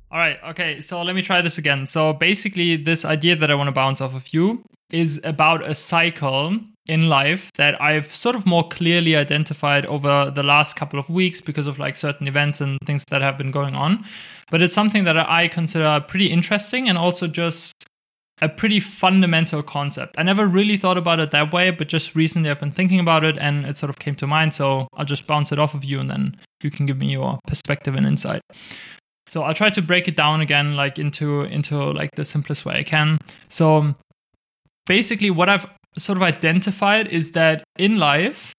All right. Okay. So let me try this again. So basically, this idea that I want to bounce off of you is about a cycle in life that I've sort of more clearly identified over the last couple of weeks because of like certain events and things that have been going on. But it's something that I consider pretty interesting and also just a pretty fundamental concept. I never really thought about it that way, but just recently I've been thinking about it and it sort of came to mind. So I'll just bounce it off of you and then you can give me your perspective and insight. So I'll try to break it down again, like into like the simplest way I can. So basically what I've sort of identified is that in life,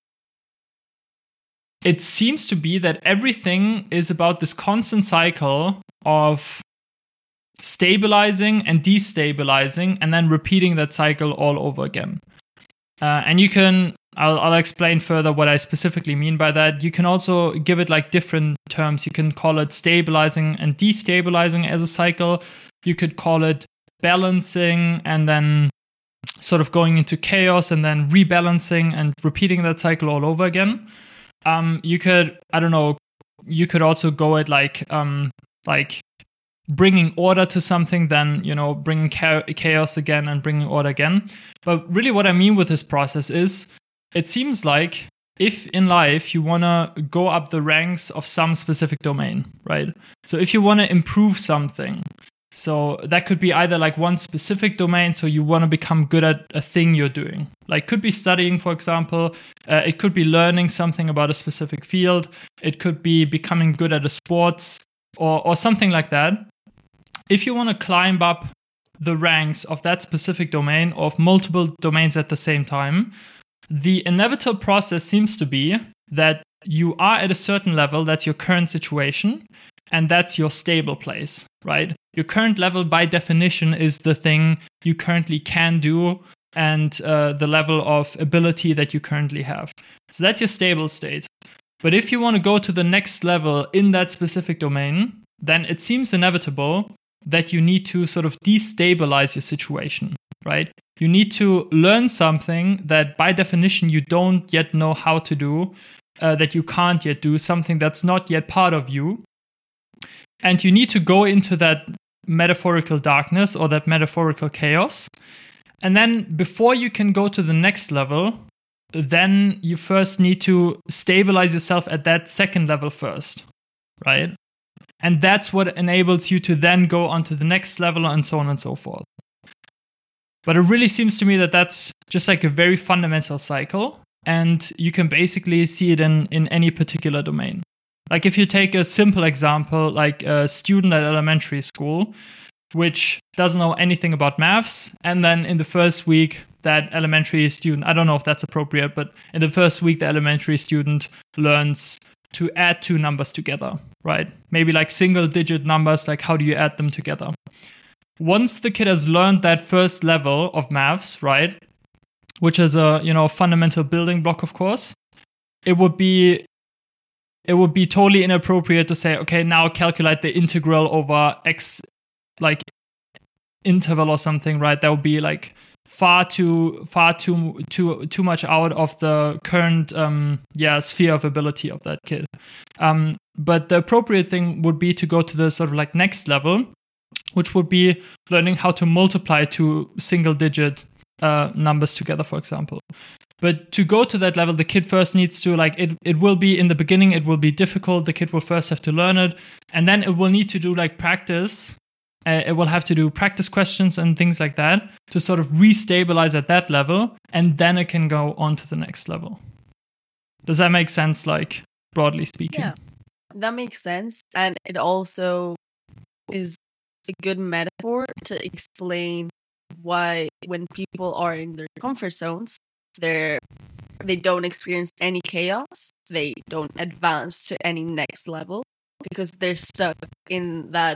it seems to be that everything is about this constant cycle of stabilizing and destabilizing and then repeating that cycle all over again. And I'll explain further what I specifically mean by that. You can also give it like different terms. You can call it stabilizing and destabilizing as a cycle. You could call it balancing and then sort of going into chaos and then rebalancing and repeating that cycle all over again. You could also go at like bringing order to something, then, bringing chaos again and bringing order again. But really what I mean with this process is, it seems like if in life you want to go up the ranks of some specific domain, right? So if you want to improve something, so that could be either like one specific domain, so you want to become good at a thing you're doing. Like could be studying, for example. It could be learning something about a specific field. It could be becoming good at a sports or something like that. If you want to climb up the ranks of that specific domain or of multiple domains at the same time, the inevitable process seems to be that you are at a certain level, that's your current situation, and that's your stable place, right? Your current level, by definition, is the thing you currently can do and the level of ability that you currently have. So that's your stable state. But if you want to go to the next level in that specific domain, then it seems inevitable that you need to sort of destabilize your situation, right? You need to learn something that by definition you don't yet know how to do, that you can't yet do, something that's not yet part of you. And you need to go into that metaphorical darkness or that metaphorical chaos. And then before you can go to the next level, then you first need to stabilize yourself at that second level first, right? And that's what enables you to then go on to the next level and so on and so forth. But it really seems to me that that's just like a very fundamental cycle. And you can basically see it in any particular domain. Like if you take a simple example, like a student at elementary school, which doesn't know anything about maths. And then in the first week, that elementary student, I don't know if that's appropriate, but in the first week, the elementary student learns to add two numbers together, right? Maybe like single digit numbers, like how do you add them together? Once the kid has learned that first level of maths, right, which is a fundamental building block, of course, it would be totally inappropriate to say, okay, now calculate the integral over x, like interval or something, right? That would be like far too much out of the current sphere of ability of that kid. But the appropriate thing would be to go to the sort of like next level, which would be learning how to multiply two single digit numbers together, for example. But to go to that level, the kid first needs to it will be in the beginning, it will be difficult. The kid will first have to learn it. And then it will need to do like practice. It will have to do practice questions and things like that to sort of restabilize at that level. And then it can go on to the next level. Does that make sense, like broadly speaking? Yeah, that makes sense. And it also is a good metaphor to explain why when people are in their comfort zones, they don't experience any chaos, they don't advance to any next level because they're stuck in that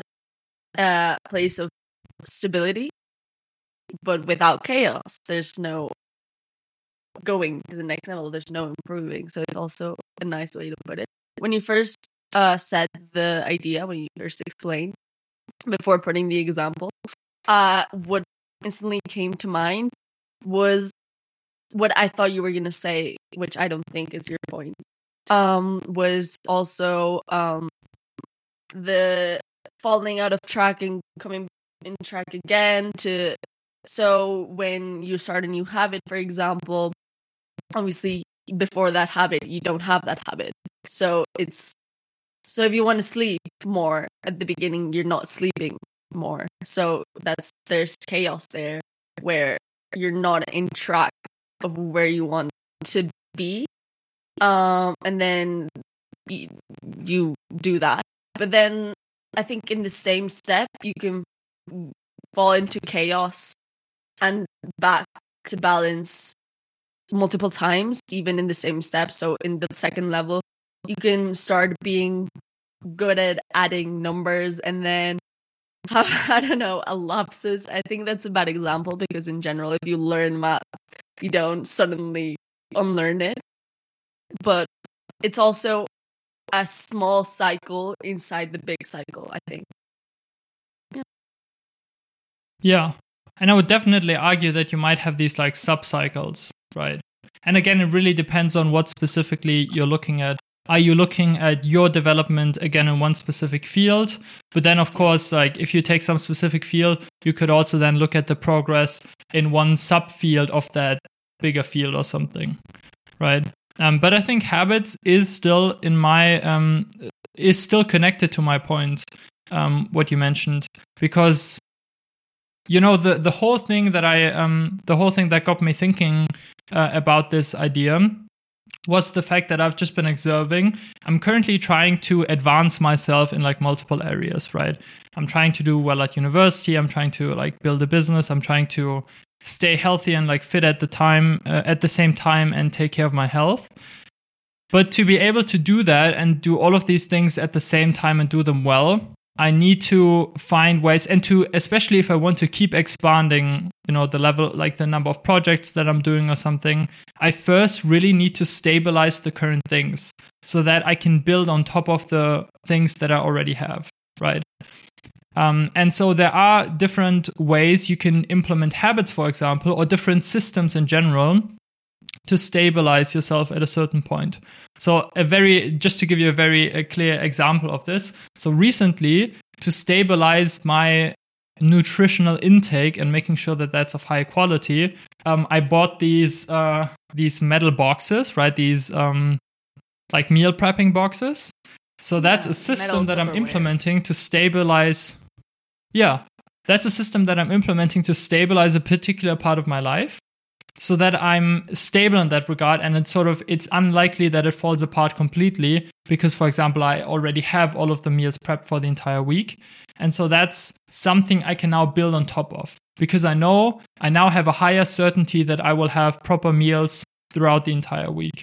place of stability, but without chaos there's no going to the next level, there's no improving. So it's also a nice way to put it. When you first said the idea, when you first explained before putting the example, what instantly came to mind was what I thought you were gonna say, which I don't think is your point, was also the falling out of track and coming in track again. So when you start a new habit, for example, obviously before that habit you don't have that habit. So if you want to sleep more at the beginning, you're not sleeping more. So there's chaos there where you're not in track of where you want to be. And then you do that. But then I think in the same step you can fall into chaos and back to balance multiple times, even in the same step. So in the second level, you can start being good at adding numbers and then have, I don't know, a lapsus. I think that's a bad example because in general, if you learn math, you don't suddenly unlearn it. But it's also a small cycle inside the big cycle, I think. Yeah. And I would definitely argue that you might have these like sub-cycles, right? And again, it really depends on what specifically you're looking at. Are you looking at your development again in one specific field? But then, of course, like if you take some specific field, you could also then look at the progress in one subfield of that bigger field or something, right? But I think habits is still is still connected to my point, what you mentioned, because the whole thing that got me thinking about this idea was the fact that I've just been observing. I'm currently trying to advance myself in like multiple areas, right? I'm trying to do well at university. I'm trying to like build a business. I'm trying to stay healthy and like fit at the same time and take care of my health. But to be able to do that and do all of these things at the same time and do them well, I need to find ways, and to, especially if I want to keep expanding, the level, like the number of projects that I'm doing or something, I first really need to stabilize the current things so that I can build on top of the things that I already have, right? And so there are different ways you can implement habits, for example, or different systems in general to stabilize yourself at a certain point. So just to give you a very clear example of this. So recently, to stabilize my nutritional intake and making sure that that's of high quality, I bought these metal boxes, right? These like meal prepping boxes. So that's a system that I'm implementing to stabilize. Yeah, that's a system that I'm implementing to stabilize a particular part of my life, so that I'm stable in that regard, and it's unlikely that it falls apart completely because, for example, I already have all of the meals prepped for the entire week. And so that's something I can now build on top of, because I know I now have a higher certainty that I will have proper meals throughout the entire week.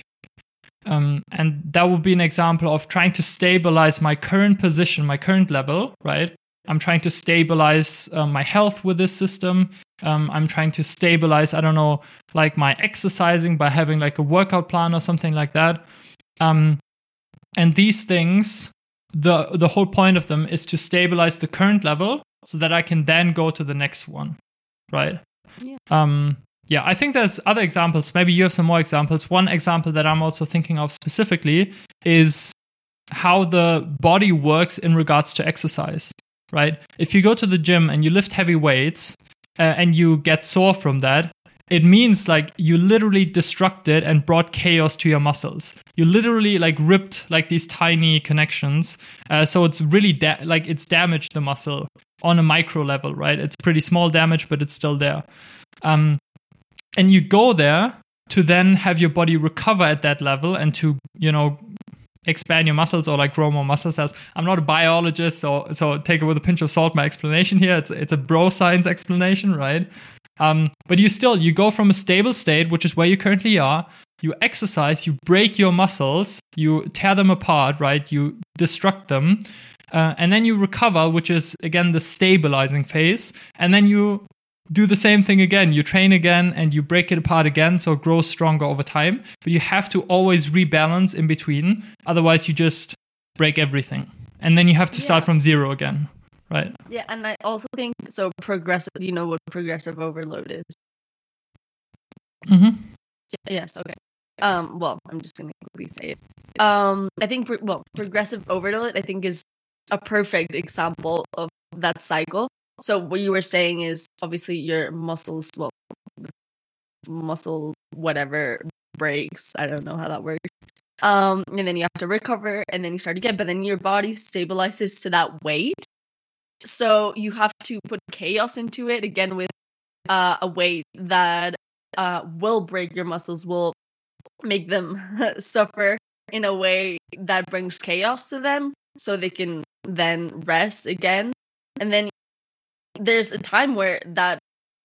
And that would be an example of trying to stabilize my current position, my current level, right? I'm trying to stabilize my health with this system. I'm trying to stabilize, I don't know, like my exercising by having like a workout plan or something like that. And these things, the whole point of them is to stabilize the current level so that I can then go to the next one, right? Yeah. I think there's other examples. Maybe you have some more examples. One example that I'm also thinking of specifically is how the body works in regards to exercise, right? If you go to the gym and you lift heavy weights and you get sore from that, it means like you literally destructed and brought chaos to your muscles. You literally like ripped like these tiny connections. So it's really it's damaged the muscle on a micro level, right? It's pretty small damage, but it's still there. And you go there to then have your body recover at that level and to, expand your muscles or like grow more muscle cells. I'm not a biologist, so take it with a pinch of salt, my explanation here. It's a bro science explanation, right? But you go from a stable state, which is where you currently are, you exercise, you break your muscles, you tear them apart, right? You destruct them, and then you recover, which is again the stabilizing phase, and then you do the same thing again. You train again and you break it apart again, so it grows stronger over time. But you have to always rebalance in between. Otherwise, you just break everything. And then you have to start from zero again, right? Yeah, and I also think, so progressive, you know what progressive overload is? Mm-hmm. Yes, okay. Well, I'm just going to quickly say it. I think, progressive overload, I think, is a perfect example of that cycle. So what you were saying is obviously your muscles, well, muscle whatever breaks. I don't know how that works. And then you have to recover, and then you start again. But then your body stabilizes to that weight. So you have to put chaos into it again with a weight that will break your muscles, will make them suffer in a way that brings chaos to them, so they can then rest again. And then there's a time where that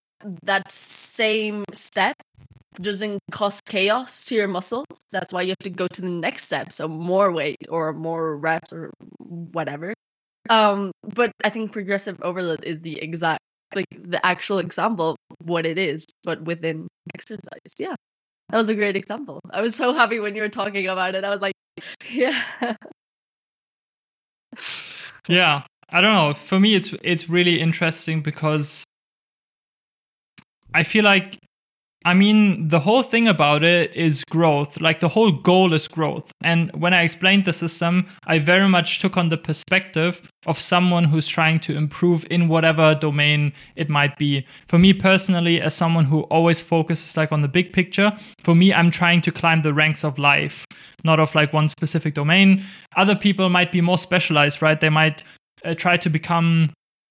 same step doesn't cause chaos to your muscles. That's why you have to go to the next step, so more weight or more reps or whatever. But I think progressive overload is the exact, like, the actual example of what it is, but within exercise. Yeah, that was a great example. I was so happy when you were talking about it. I was like, yeah. Yeah, I don't know. For me, it's really interesting because I feel like, I mean, the whole thing about it is growth. Like, the whole goal is growth. And when I explained the system, I very much took on the perspective of someone who's trying to improve in whatever domain it might be. For me personally, as someone who always focuses like on the big picture, for me, I'm trying to climb the ranks of life, not of like one specific domain. Other people might be more specialized, right? They might try to become,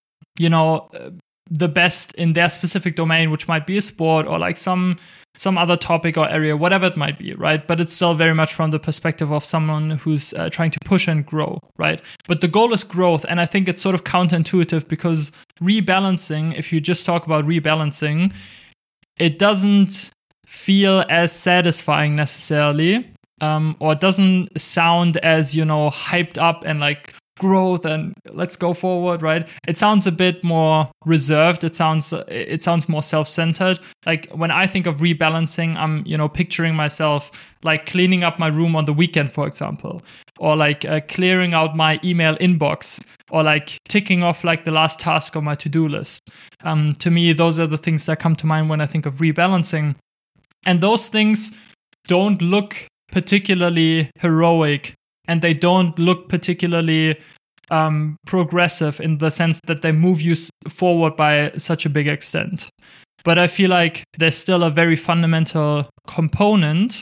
the best in their specific domain, which might be a sport or like some other topic or area, whatever it might be, right? But it's still very much from the perspective of someone who's trying to push and grow, right? But the goal is growth, and I think it's sort of counterintuitive because rebalancing, if you just talk about rebalancing, it doesn't feel as satisfying necessarily, or it doesn't sound as, hyped up and like growth and let's go forward, right? It sounds a bit more reserved. It sounds more self-centered. Like, when I think of rebalancing, I'm picturing myself like cleaning up my room on the weekend, for example, or like clearing out my email inbox, or like ticking off like the last task on my to-do list. To me, those are the things that come to mind when I think of rebalancing, and those things don't look particularly heroic. And they don't look particularly progressive in the sense that they move you forward by such a big extent. But I feel like there's still a very fundamental component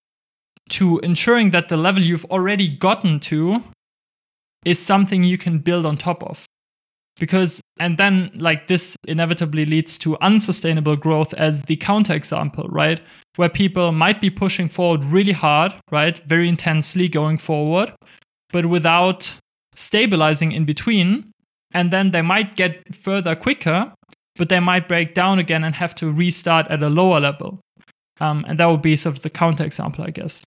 to ensuring that the level you've already gotten to is something you can build on top of. And then like this inevitably leads to unsustainable growth as the counterexample, right? Where people might be pushing forward really hard, right? Very intensely going forward, but without stabilizing in between. And then they might get further quicker, but they might break down again and have to restart at a lower level. And that would be sort of the counterexample, I guess.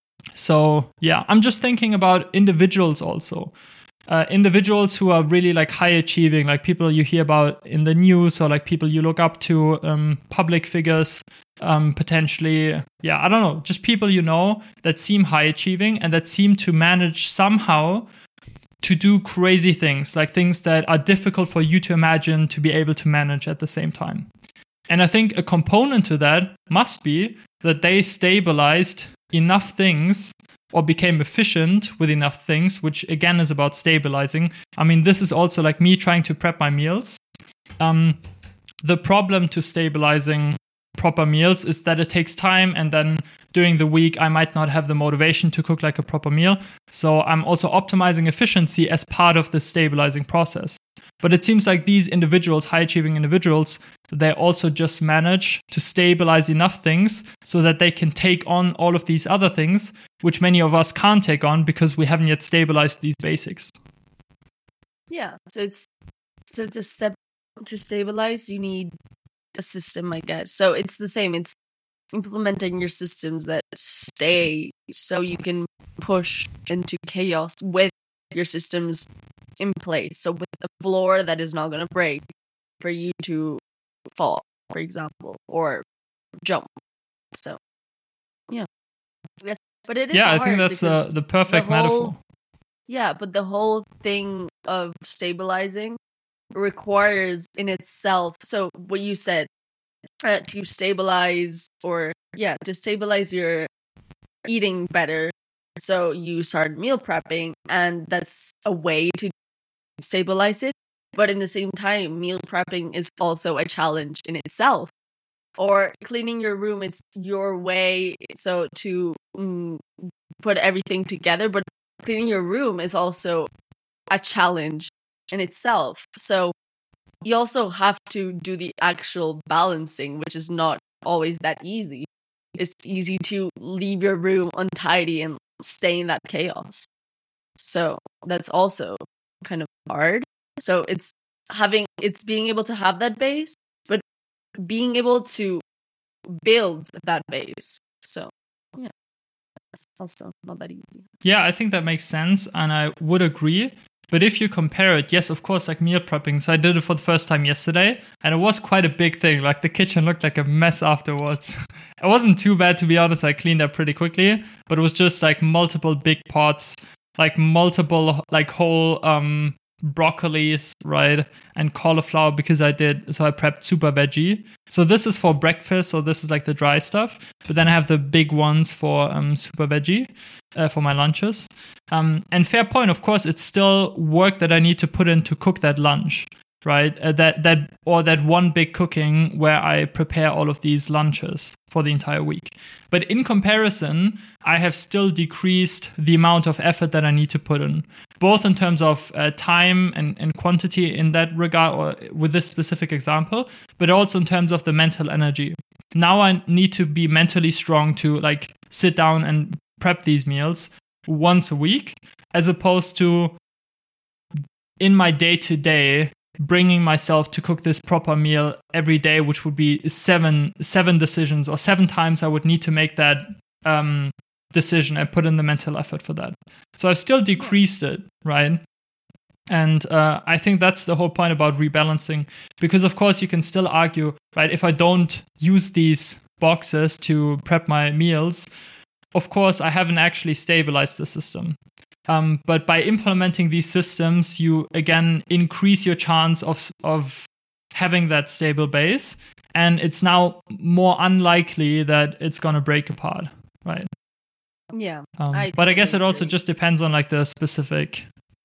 So yeah, I'm just thinking about individuals also. Individuals who are really like high achieving, like people you hear about in the news, or like people you look up to, public figures, potentially. Yeah, I don't know, just people that seem high achieving and that seem to manage somehow to do crazy things, like things that are difficult for you to imagine to be able to manage at the same time. And I think a component to that must be that they stabilized enough things or became efficient with enough things, which again is about stabilizing. I mean, this is also like me trying to prep my meals. The problem to stabilizing proper meals is that it takes time, and then during the week I might not have the motivation to cook like a proper meal. So I'm also optimizing efficiency as part of the stabilizing process. But it seems like these individuals, high-achieving individuals, they also just manage to stabilize enough things so that they can take on all of these other things, which many of us can't take on because we haven't yet stabilized these basics. Yeah, so to stabilize, you need a system, I guess. So it's the same. It's implementing your systems that stay so you can push into chaos with your systems in place. So with a floor that is not going to break for you to fall, for example, or jump. So, yeah. Yes, but it is hard. I think that's the perfect metaphor. Yeah, but the whole thing of stabilizing requires in itself, so what you said, to stabilize your eating better, So you start meal prepping, and that's a way to stabilize it. But in the same time, meal prepping is also a challenge in itself. Or cleaning your room, it's your way so to put everything together. But cleaning your room is also a challenge in itself. So you also have to do the actual balancing, which is not always that easy. It's easy to leave your room untidy and stay in that chaos. So that's also kind of hard. So it's being able to have that base, but being able to build that base. So yeah, that's also not that easy. Yeah, I think that makes sense, and I would agree. But if you compare it, yes, of course, like meal prepping. So I did it for the first time yesterday, and it was quite a big thing. Like the kitchen looked like a mess afterwards. It wasn't too bad, to be honest. I cleaned up pretty quickly, but it was just like multiple big pots, like multiple like whole broccolis, right, and cauliflower, because I prepped super veggie. So this is for breakfast, so this is like the dry stuff, but then I have the big ones for super veggie for my lunches. And fair point, of course, it's still work that I need to put in to cook that lunch, right? That one big cooking where I prepare all of these lunches for the entire week. But in comparison, I have still decreased the amount of effort that I need to put in, both in terms of time and quantity in that regard, or with this specific example, but also in terms of the mental energy. Now I need to be mentally strong to like sit down and prep these meals once a week, as opposed to in my day-to-day bringing myself to cook this proper meal every day, which would be seven decisions, or 7 times I would need to make that decision. I put in the mental effort for that. So I've still decreased it, right? And I think that's the whole point about rebalancing, because of course you can still argue, right, if I don't use these boxes to prep my meals, of course I haven't actually stabilized the system. But by implementing these systems, you again increase your chance of having that stable base, and it's now more unlikely that it's going to break apart, right? Yeah. But I guess it also just depends on like the specific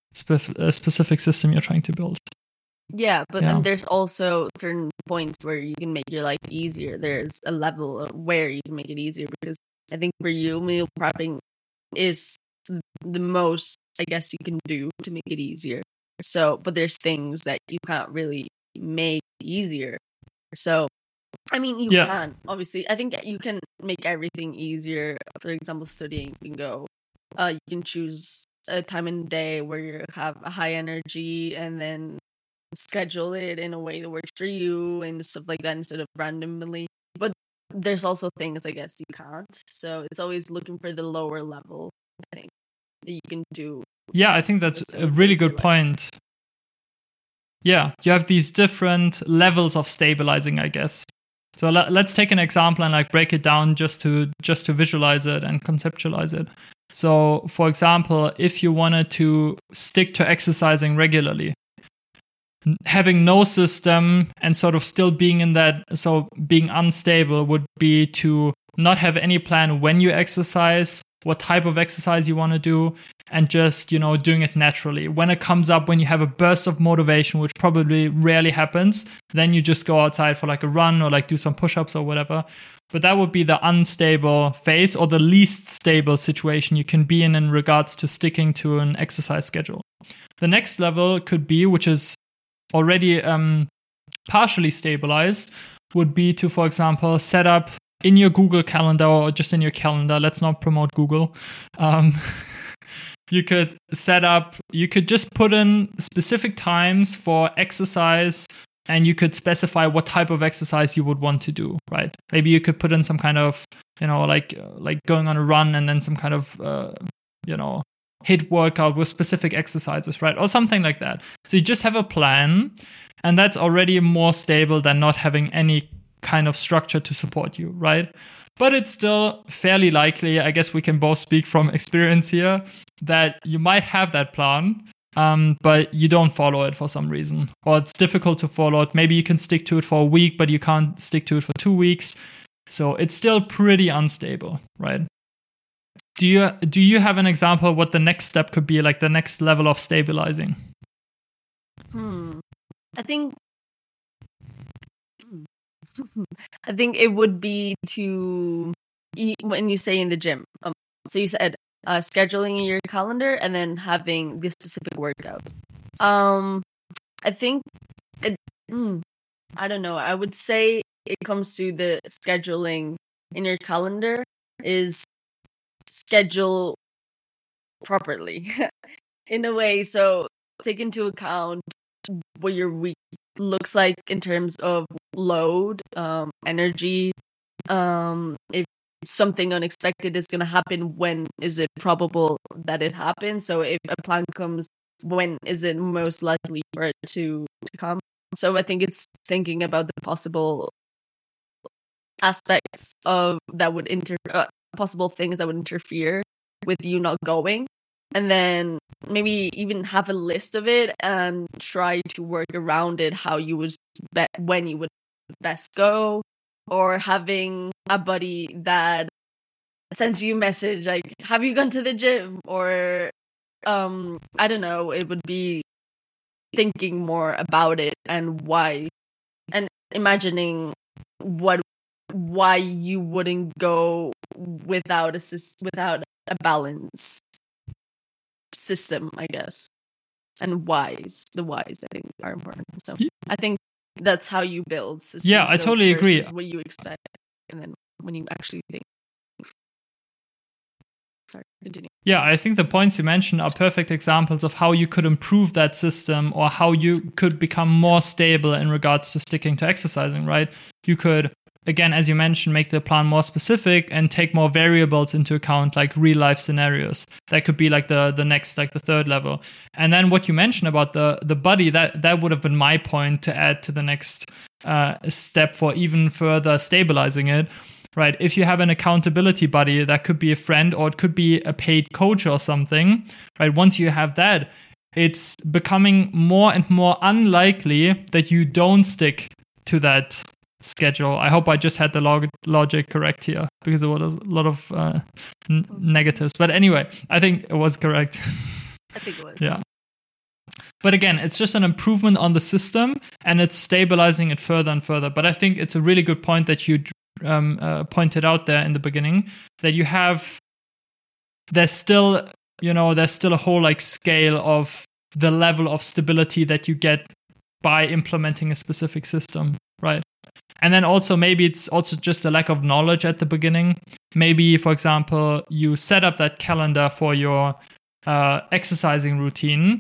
system you're trying to build. Yeah, but then there's also certain points where you can make your life easier. There's a level of where you can make it easier, because I think for you, meal prepping is the most, I guess, you can do to make it easier. So, but there's things that you can't really make easier. So, I mean, you can, obviously. I think you can make everything easier. For example, studying, you can go, you can choose a time in the day where you have a high energy, and then schedule it in a way that works for you and stuff like that, instead of randomly. But there's also things, I guess, you can't. So it's always looking for the lower level, I think, that you can do. Yeah, I think that's a really good point. Yeah, you have these different levels of stabilizing, I guess. So let's take an example and like break it down just to visualize it and conceptualize it. So, for example, if you wanted to stick to exercising regularly, having no system and sort of still being in that, so being unstable would be to not have any plan when you exercise, what type of exercise you want to do, and just, doing it naturally. When it comes up, when you have a burst of motivation, which probably rarely happens, then you just go outside for like a run or like do some push-ups or whatever. But that would be the unstable phase, or the least stable situation you can be in regards to sticking to an exercise schedule. The next level could be, which is already partially stabilized, would be to, for example, set up in your Google Calendar, or just in your calendar. Let's not promote Google. You could just put in specific times for exercise, and you could specify what type of exercise you would want to do, right? Maybe you could put in some kind of, like going on a run, and then some kind of, HIIT workout with specific exercises, right? Or something like that. So you just have a plan, and that's already more stable than not having any kind of structure to support you, right? But it's still fairly likely, I guess we can both speak from experience here, that you might have that plan, but you don't follow it for some reason, or it's difficult to follow it. Maybe you can stick to it for a week, but you can't stick to it for 2 weeks. So it's still pretty unstable, right? Do you have an example of what the next step could be, like the next level of stabilizing? I think it would be to when you say in the gym. So you said scheduling in your calendar and then having this specific workout. I think it. I don't know. I would say it comes to the scheduling in your calendar is schedule properly in a way. So take into account what your week looks like in terms of load, energy. If something unexpected is going to happen, when is it probable that it happens? So if a plan comes, when is it most likely for it to come? So I think it's thinking about the possible aspects of that would possible things that would interfere with you not going, and then maybe even have a list of it and try to work around it, how you would when you would best go, or having a buddy that sends you a message like, have you gone to the gym? Or I don't know, it would be thinking more about it and why, and imagining why you wouldn't go without a balanced system, I guess. And the whys I think are important. So I think that's how you build systems. Yeah, I totally agree. What you expect, and then when you actually think. Sorry, continue. Yeah, I think the points you mentioned are perfect examples of how you could improve that system, or how you could become more stable in regards to sticking to exercising, right? You could, again, as you mentioned, make the plan more specific and take more variables into account, like real life scenarios. That could be like the next, like the third level. And then what you mentioned about the buddy, that would have been my point to add to the next step for even further stabilizing it. Right? If you have an accountability buddy, that could be a friend, or it could be a paid coach or something, right? Once you have that, it's becoming more and more unlikely that you don't stick to that schedule. I hope I just had the logic correct here, because there was a lot of negatives. But anyway, I think it was correct. I think it was. Yeah. But again, it's just an improvement on the system, and it's stabilizing it further and further. But I think it's a really good point that you pointed out there in the beginning, that you have, there's still a whole like scale of the level of stability that you get by implementing a specific system, right? And then also maybe it's also just a lack of knowledge at the beginning. Maybe, for example, you set up that calendar for your exercising routine,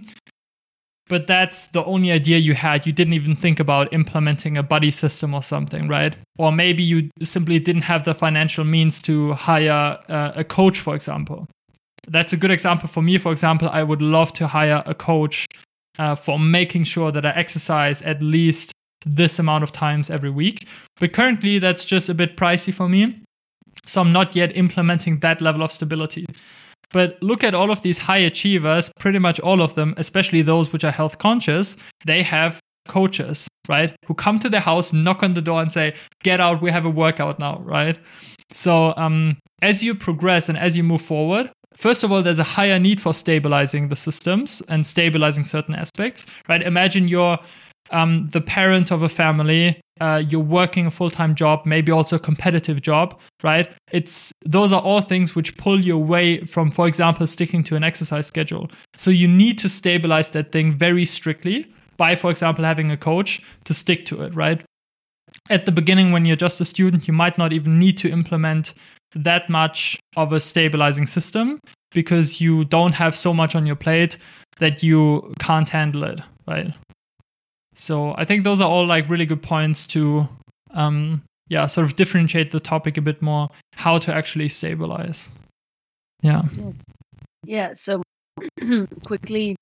but that's the only idea you had. You didn't even think about implementing a buddy system or something, right? Or maybe you simply didn't have the financial means to hire a coach, for example. That's a good example for me. For example, I would love to hire a coach for making sure that I exercise at least this amount of times every week. But currently, that's just a bit pricey for me. So I'm not yet implementing that level of stability. But look at all of these high achievers, pretty much all of them, especially those which are health conscious, they have coaches, right? Who come to their house, knock on the door and say, get out, we have a workout now, right? So as you progress and as you move forward, first of all, there's a higher need for stabilizing the systems and stabilizing certain aspects, right? Imagine you're the parent of a family, you're working a full-time job, maybe also a competitive job, right? Those are all things which pull you away from, for example, sticking to an exercise schedule. So you need to stabilize that thing very strictly by, for example, having a coach to stick to it, right? At the beginning, when you're just a student, you might not even need to implement that much of a stabilizing system, because you don't have so much on your plate that you can't handle it, right? So I think those are all like really good points to, sort of differentiate the topic a bit more, how to actually stabilize. Yeah. Yeah. So quickly,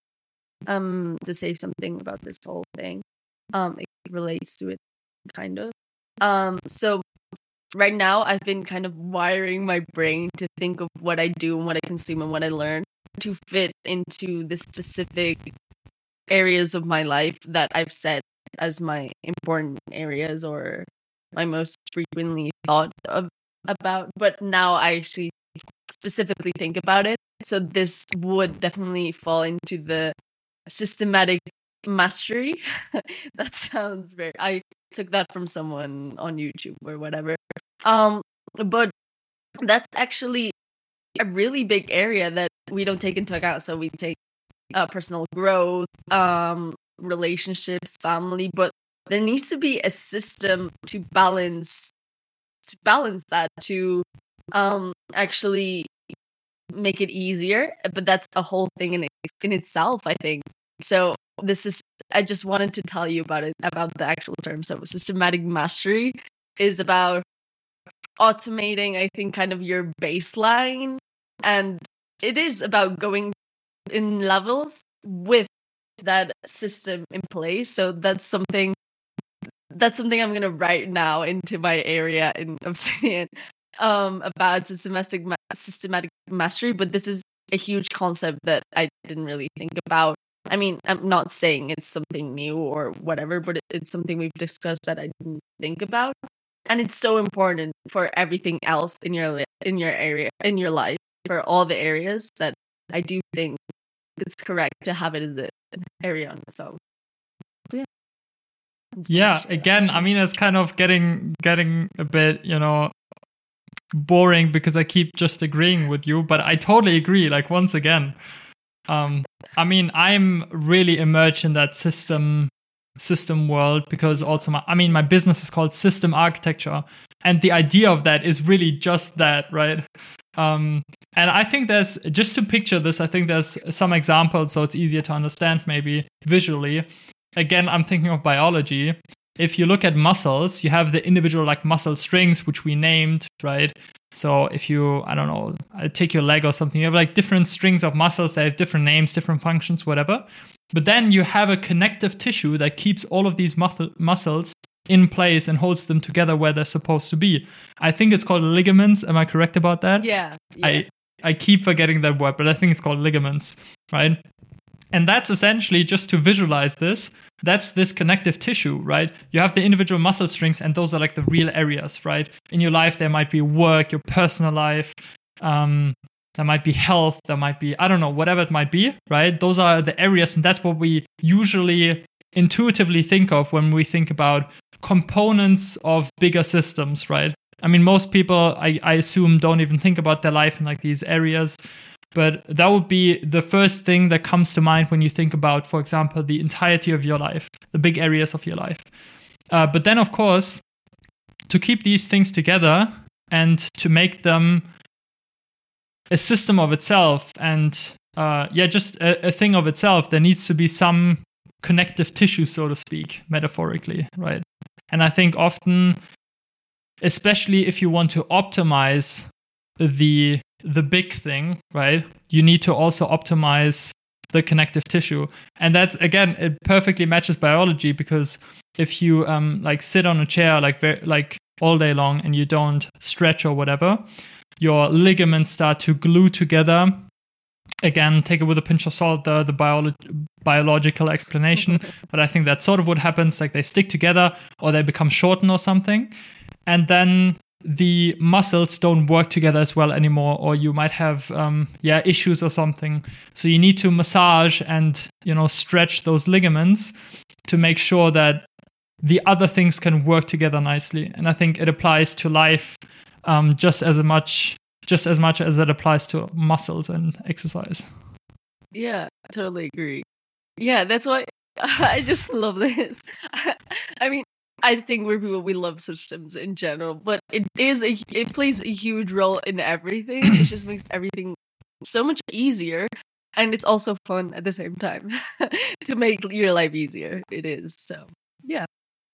to say something about this whole thing, it relates to it kind of. So right now I've been kind of wiring my brain to think of what I do and what I consume and what I learn to fit into the specific areas of my life that I've set as my important areas or my most frequently thought about. But now I actually specifically think about it. So this would definitely fall into the systematic mastery. That sounds very, I took that from someone on YouTube or whatever. But that's actually a really big area that we don't take into account. So we take personal growth, relationships, family, but there needs to be a system to balance that, to actually make it easier. But that's a whole thing in itself, I think. So I just wanted to tell you about the actual term. So systematic mastery is about automating, I think, kind of your baseline, and it is about going in levels with that system in place. So that's something I'm gonna write now into my area in Obsidian, about systematic mastery. But this is a huge concept that I didn't really think about. I mean, I'm not saying it's something new or whatever, but it's something we've discussed that I didn't think about, and it's so important for everything else in your area, in your life, for all the areas, that I do think it's correct to have it as an area on its own. So, yeah. Yeah, again, I mean, it's kind of getting a bit, boring because I keep just agreeing with you, but I totally agree. Like, once again, I mean, I'm really immersed in that system world, because also my business is called System Architecture, and the idea of that is really just that, right? And I think there's, just to picture this, I think there's some examples so it's easier to understand maybe visually. Again, I'm thinking of biology. If you look at muscles, you have the individual like muscle strings, which we named, right? So if you, I don't know, take your leg or something, you have like different strings of muscles that have different names, different functions, whatever. But then you have a connective tissue that keeps all of these muscles in place and holds them together where they're supposed to be. I think it's called ligaments. Am I correct about that? Yeah. I keep forgetting that word, but I think it's called ligaments, right? And that's essentially, just to visualize this, that's this connective tissue, right? You have the individual muscle strings, and those are like the real areas, right? In your life, there might be work, your personal life, there might be health, there might be, I don't know, whatever it might be, right? Those are the areas, and that's what we usually intuitively think of when we think about components of bigger systems, right? I mean, most people, I assume, don't even think about their life in like these areas. But that would be the first thing that comes to mind when you think about, for example, the entirety of your life, the big areas of your life. But then, of course, to keep these things together and to make them a system of itself and, just a thing of itself, there needs to be some connective tissue, so to speak, metaphorically, right? And I think often, especially if you want to optimize the big thing, right? You need to also optimize the connective tissue. And that's, again, it perfectly matches biology, because if you sit on a chair like all day long and you don't stretch or whatever, your ligaments start to glue together. Again, take it with a pinch of salt, the biological explanation, but I think that's sort of what happens. Like, they stick together or they become shortened or something. And then the muscles don't work together as well anymore, or you might have issues or something. So you need to massage and stretch those ligaments to make sure that the other things can work together nicely. And I think it applies to life just as much as it applies to muscles and exercise. Yeah, I totally agree. Yeah, that's why I just love this. I mean, I think we're people, we love systems in general, but it plays a huge role in everything. It just makes everything so much easier, and it's also fun at the same time to make your life easier. It is. So, yeah.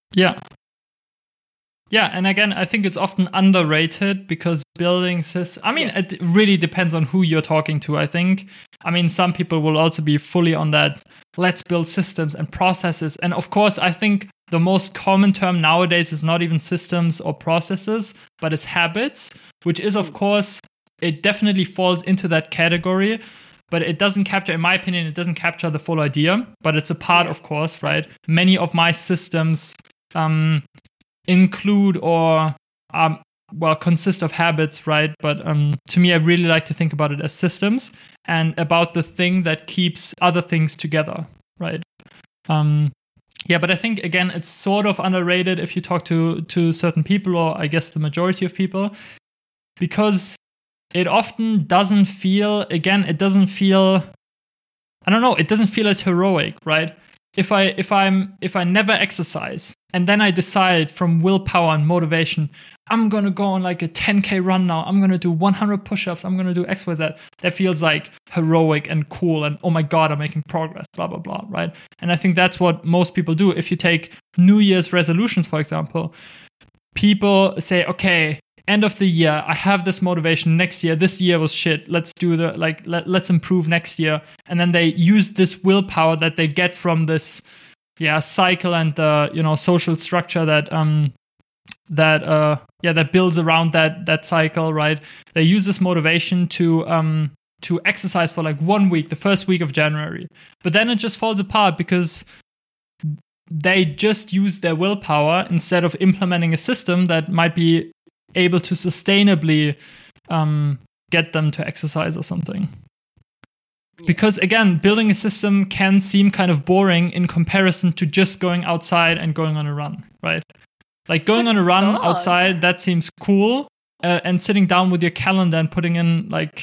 Yeah, and again, I think it's often underrated, because building systems, yes. It really depends on who you're talking to, I think. I mean, some people will also be fully on that, let's build systems and processes. And of course, I think the most common term nowadays is not even systems or processes, but it's habits, which is, of course, it definitely falls into that category. But it doesn't capture, in my opinion, it doesn't capture the full idea. But it's a part, of course, right? Many of my systems include or consist of habits, right? But to me, I really like to think about it as systems and about the thing that keeps other things together, right? But I think, again, it's sort of underrated if you talk to certain people, or I guess the majority of people, because it often doesn't feel, I don't know, it doesn't feel as heroic, right? If I never exercise and then I decide from willpower and motivation, I'm going to go on like a 10K run now, I'm going to do 100 push-ups, I'm going to do X, Y, Z. That feels like heroic and cool and, oh my God, I'm making progress, blah, blah, blah, right? And I think that's what most people do. If you take New Year's resolutions, for example, people say, okay, end of the year, I have this motivation. Next year, this year was shit. Let's do let's improve next year. And then they use this willpower that they get from this, cycle and the social structure that builds around that cycle, right? They use this motivation to exercise for like 1 week, the first week of January, but then it just falls apart because they just use their willpower instead of implementing a system that might be able to sustainably get them to exercise or something. Because again, building a system can seem kind of boring in comparison to just going outside and going on a run, right? Like going on a run outside, that seems cool, and sitting down with your calendar and putting in like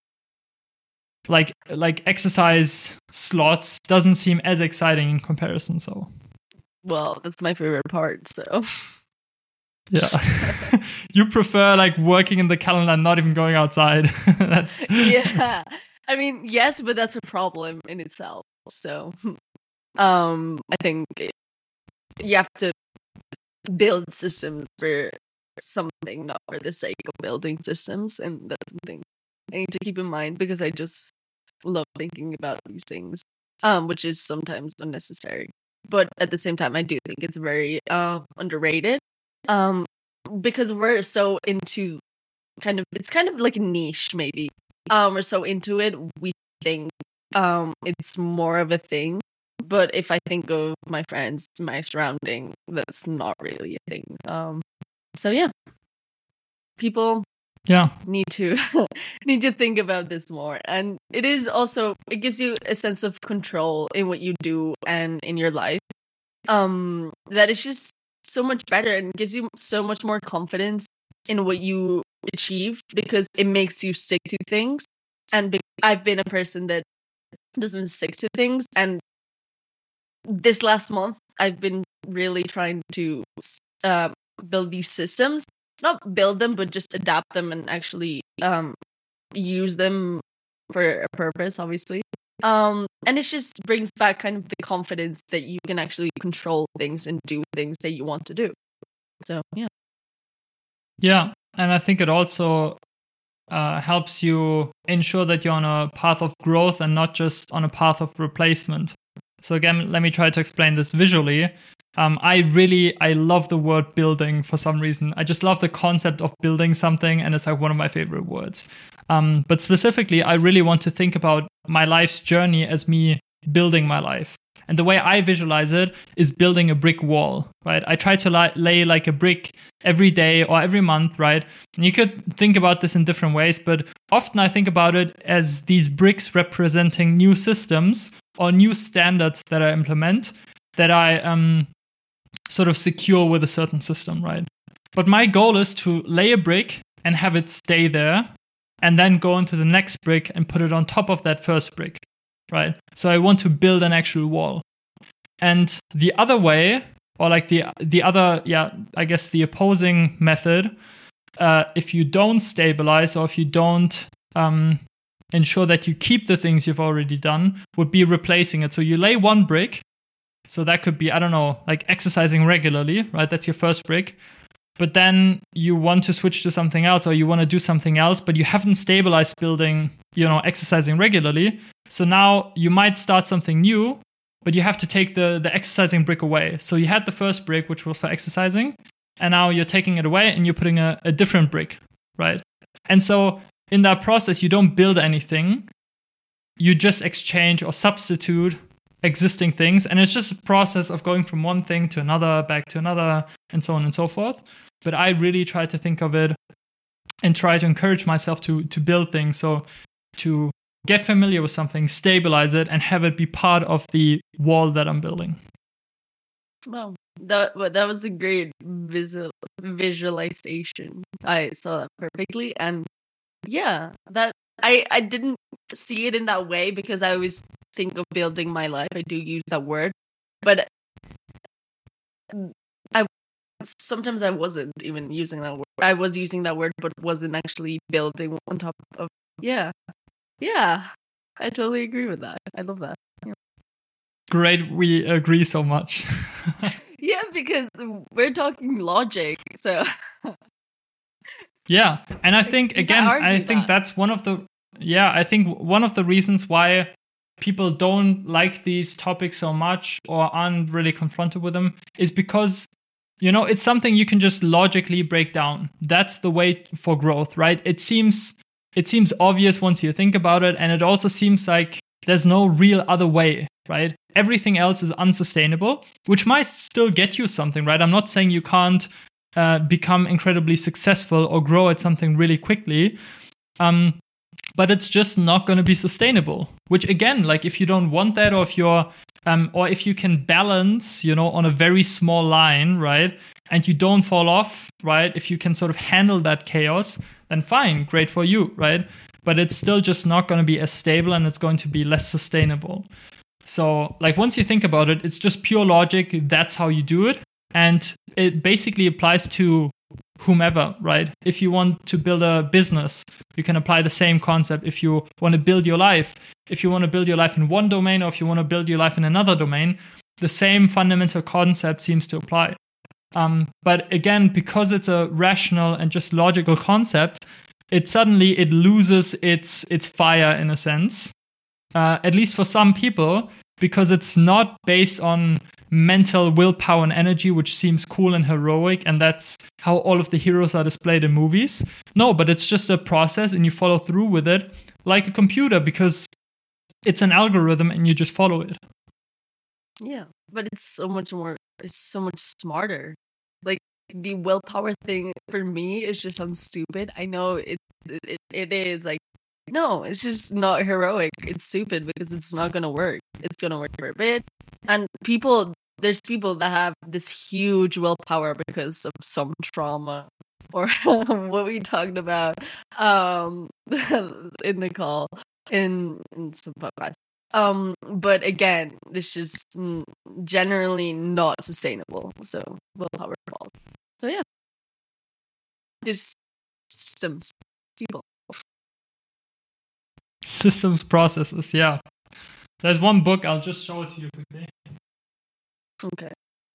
exercise slots doesn't seem as exciting in comparison. So, well, that's my favorite part. So. Yeah. You prefer like working in the calendar and not even going outside. That's yeah. I mean, yes, but that's a problem in itself. So I think you have to build systems for something, not for the sake of building systems. And that's something I need to keep in mind because I just love thinking about these things, which is sometimes unnecessary. But at the same time, I do think it's very underrated. Because we're so into it's kind of like a niche, maybe. We're so into it, we think it's more of a thing. But if I think of my friends, my surrounding, that's not really a thing. So yeah, people need to think about this more. And it is also, it gives you a sense of control in what you do and in your life. That is just so much better and gives you so much more confidence in what you achieve because it makes you stick to things. And I've been a person that doesn't stick to things. And this last month, I've been really trying to build these systems. Not build them, but just adapt them and actually use them for a purpose, obviously. And it just brings back kind of the confidence that you can actually control things and do things that you want to do. So, yeah. Yeah, and I think it also helps you ensure that you're on a path of growth and not just on a path of replacement. So again, let me try to explain this visually. I love the word building for some reason. I just love the concept of building something, and it's like one of my favorite words. But specifically, I really want to think about my life's journey as me building my life. And the way I visualize it is building a brick wall, right? I try to lay like a brick every day or every month, right? And you could think about this in different ways, but often I think about it as these bricks representing new systems or new standards that I implement that I sort of secure with a certain system, right? But my goal is to lay a brick and have it stay there, and then go into the next brick and put it on top of that first brick, right? So I want to build an actual wall. And the other way, or like the other, I guess the opposing method, if you don't stabilize or if you don't ensure that you keep the things you've already done, would be replacing it. So you lay one brick. So that could be, I don't know, like exercising regularly, right? That's your first brick. But then you want to switch to something else, or you want to do something else, but you haven't stabilized building, exercising regularly. So now you might start something new, but you have to take the exercising brick away. So you had the first brick, which was for exercising, and now you're taking it away and you're putting a different brick, right? And so in that process, you don't build anything. You just exchange or substitute existing things. And it's just a process of going from one thing to another, back to another, and so on and so forth. But I really try to think of it and try to encourage myself to build things. So to get familiar with something, stabilize it, and have it be part of the wall that I'm building. Wow, that was a great visualization. I saw that perfectly, and yeah, that I didn't see it in that way because I always think of building my life. I do use that word, but sometimes I wasn't even using that word. I was using that word, but wasn't actually building on top of. Yeah. I totally agree with that. I love that. Yeah. Great, we agree so much. Yeah, because we're talking logic, so. Yeah, and I think again, I think that's one of the. Yeah, I think one of the reasons why people don't like these topics so much or aren't really confronted with them is because, it's something you can just logically break down. That's the way for growth, right? It seems obvious once you think about it, and it also seems like there's no real other way, right? Everything else is unsustainable, which might still get you something, right? I'm not saying you can't become incredibly successful or grow at something really quickly, but it's just not going to be sustainable. Which again, like if you don't want that, or if you're, or if you can balance, on a very small line, right, and you don't fall off, right? If you can sort of handle that chaos, then fine, great for you, right? But it's still just not going to be as stable, and it's going to be less sustainable. So, like once you think about it, it's just pure logic. That's how you do it, and it basically applies to whomever, right? If you want to build a business, you can apply the same concept. If you want to build your life, if you want to build your life in one domain, or if you want to build your life in another domain, the same fundamental concept seems to apply. But again, because it's a rational and just logical concept, it loses its fire in a sense, at least for some people, because it's not based on mental willpower and energy, which seems cool and heroic, and that's how all of the heroes are displayed in movies. No, but it's just a process, and you follow through with it like a computer, because it's an algorithm and you just follow it. Yeah, but it's so much smarter. Like the willpower thing for me is just sounds stupid. I know it is like, no, it's just not heroic. It's stupid because it's not gonna work. It's gonna work for a bit, and there's people that have this huge willpower because of some trauma or what we talked about in the call in some podcasts. But again, this is generally not sustainable. So willpower falls. So yeah, just systems, people. Systems, processes, yeah. There's one book, I'll just show it to you quickly. Okay.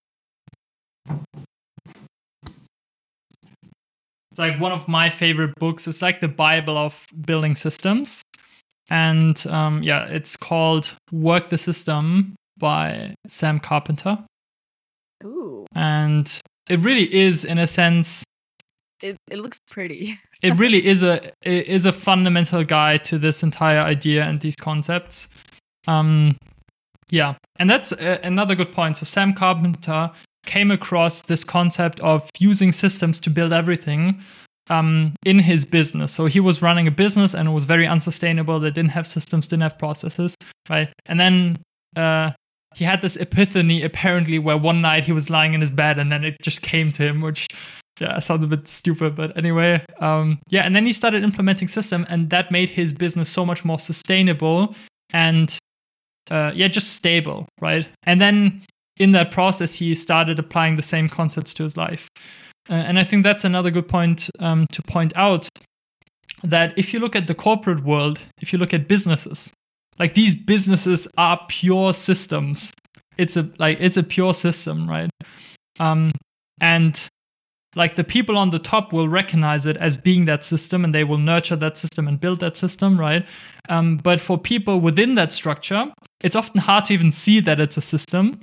It's like one of my favorite books. It's like the Bible of building systems. And it's called Work the System by Sam Carpenter. Ooh. And it really is, in a sense... It looks pretty. It really is a fundamental guide to this entire idea and these concepts. Yeah, and that's another good point. So Sam Carpenter came across this concept of using systems to build everything in his business. So he was running a business and it was very unsustainable. They didn't have systems, didn't have processes, right? And then he had this epiphany, apparently, where one night he was lying in his bed and then it just came to him, which... yeah, sounds a bit stupid, but anyway. And then he started implementing system, and that made his business so much more sustainable and, just stable, right? And then in that process, he started applying the same concepts to his life. And I think that's another good point to point out, that if you look at the corporate world, if you look at businesses, like these businesses are pure systems. It's a pure system, right? And like the people on the top will recognize it as being that system, and they will nurture that system and build that system, right? But for people within that structure, it's often hard to even see that it's a system.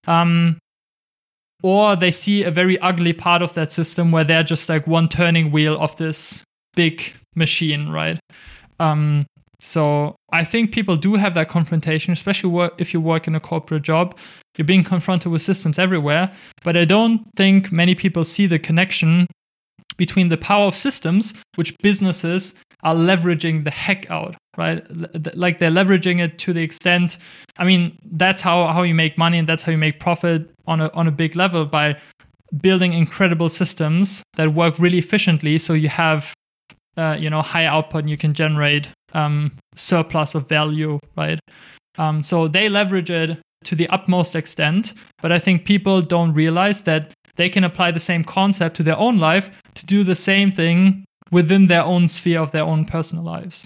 Or they see a very ugly part of that system where they're just like one turning wheel of this big machine, right? So I think people do have that confrontation, especially if you work in a corporate job. You're being confronted with systems everywhere. But I don't think many people see the connection between the power of systems, which businesses are leveraging the heck out, right? Like they're leveraging it to the extent, I mean, that's how you make money, and that's how you make profit on a big level, by building incredible systems that work really efficiently. So you have, high output, and you can generate surplus of value, right? So they leverage it to the utmost extent, but I think people don't realize that they can apply the same concept to their own life to do the same thing within their own sphere of their own personal lives.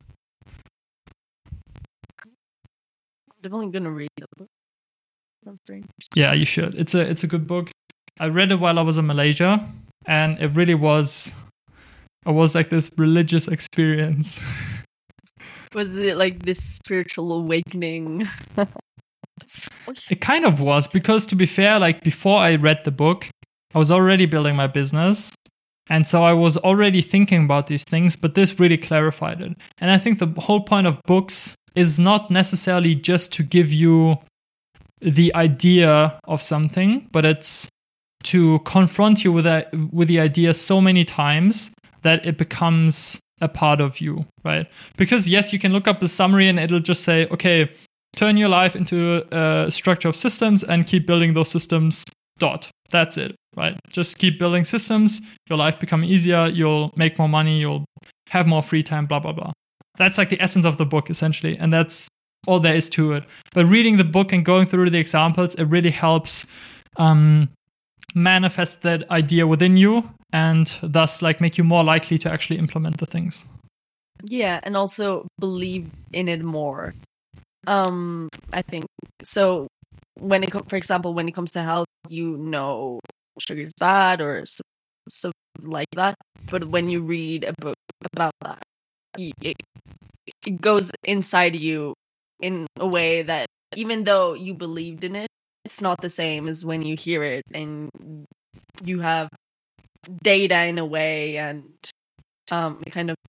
Definitely gonna read the book. That's very interesting. Yeah, you should. It's a good book. I read it while I was in Malaysia, and it really was. It was like this religious experience. Was it like this spiritual awakening? It kind of was, because to be fair, like before I read the book, I was already building my business. And so I was already thinking about these things, but this really clarified it. And I think the whole point of books is not necessarily just to give you the idea of something, but it's to confront you with the idea so many times that it becomes a part of you, right? Because yes, you can look up the summary and it'll just say, okay, turn your life into a structure of systems and keep building those systems. That's it, right? Just keep building systems. Your life become easier. You'll make more money. You'll have more free time, blah, blah, blah. That's like the essence of the book, essentially. And that's all there is to it. But reading the book and going through the examples, it really helps manifest that idea within you, and thus like make you more likely to actually implement the things. Yeah, and also believe in it more. I think so. For example, when it comes to health, sugar is bad or so like that. But when you read a book about that, it goes inside you in a way that even though you believed in it, it's not the same as when you hear it and you have data in a way, and kind of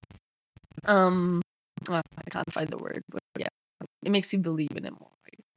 I can't find the word, but yeah, it makes you believe in it more.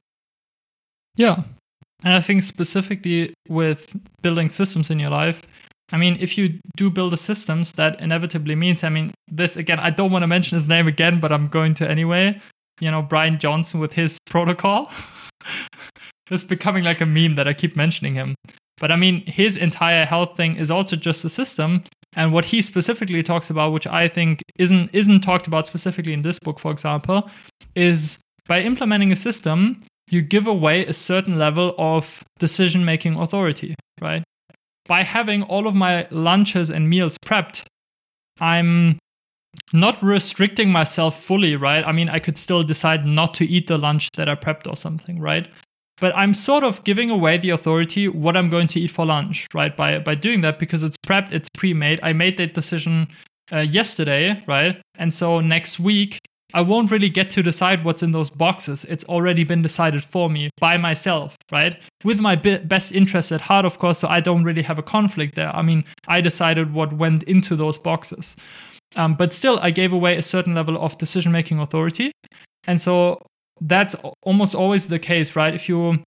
Yeah. And I think specifically with building systems in your life, I mean, if you do build the systems, that inevitably means, I mean, this again, I don't want to mention his name again, but I'm going to anyway. Brian Johnson with his protocol. It's becoming like a meme that I keep mentioning him. But I mean, his entire health thing is also just a system. And what he specifically talks about, which I think isn't talked about specifically in this book, for example, is by implementing a system, you give away a certain level of decision-making authority, right? By having all of my lunches and meals prepped, I'm not restricting myself fully, right? I mean, I could still decide not to eat the lunch that I prepped or something, right? But I'm sort of giving away the authority what I'm going to eat for lunch, right? By doing that, because it's prepped, it's pre-made. I made that decision yesterday, right? And so next week, I won't really get to decide what's in those boxes. It's already been decided for me by myself, right? With my best interest at heart, of course, so I don't really have a conflict there. I mean, I decided what went into those boxes. But still, I gave away a certain level of decision-making authority. And so that's almost always the case, right? If you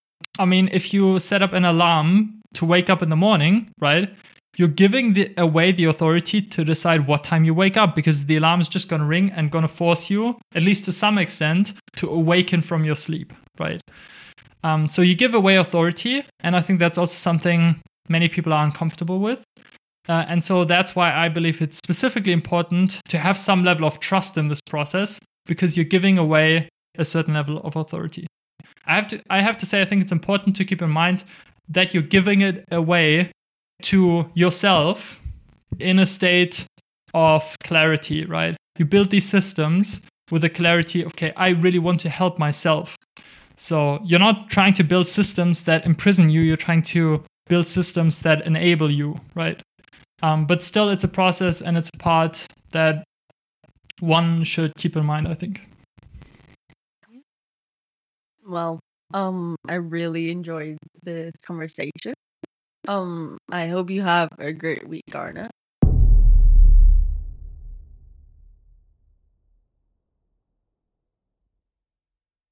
set up an alarm to wake up in the morning, right? You're giving away the authority to decide what time you wake up, because the alarm is just going to ring and going to force you, at least to some extent, to awaken from your sleep, right? So you give away authority, and I think that's also something many people are uncomfortable with. And so that's why I believe it's specifically important to have some level of trust in this process, because you're giving away a certain level of authority. I have to say, I think it's important to keep in mind that you're giving it away to yourself in a state of clarity, right? You build these systems with a clarity, okay, I really want to help myself. So you're not trying to build systems that imprison you, you're trying to build systems that enable you, right? But still, it's a process, and it's a part that one should keep in mind, I think. Well, I really enjoyed this conversation. I hope you have a great week, Arne.